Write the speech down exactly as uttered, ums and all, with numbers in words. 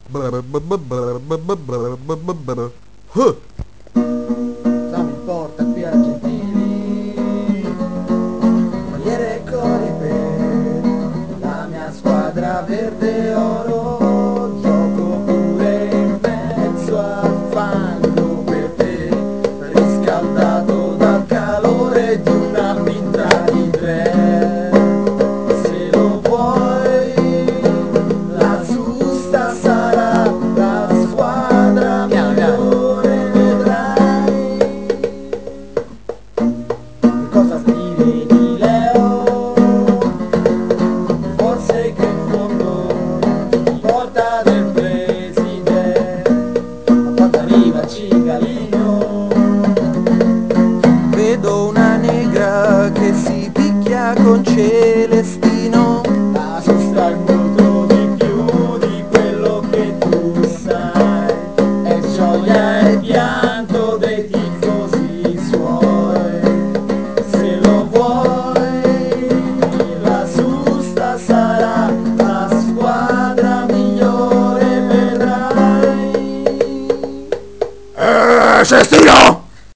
Non mi importa qui a Gentili, Corriere e Cori per la mia squadra verde oro. Gioco pure in mezzo al fango per te, riscaldato dal calore di una pinta di tre. Se lo vuoi, la giusta sarà la squadra migliore, vedrai. Che cosa dire di Leo? Forse che in fondo ti porta del presidente, ma quando arriva Cicalino vedo una negra che si picchia con Celestino. La sosta è molto di più di quello che tu sai, è gioia e pianto dei tifosi suoi. Se lo vuoi, la giusta sarà la squadra migliore, vedrai. Eh, Cestino!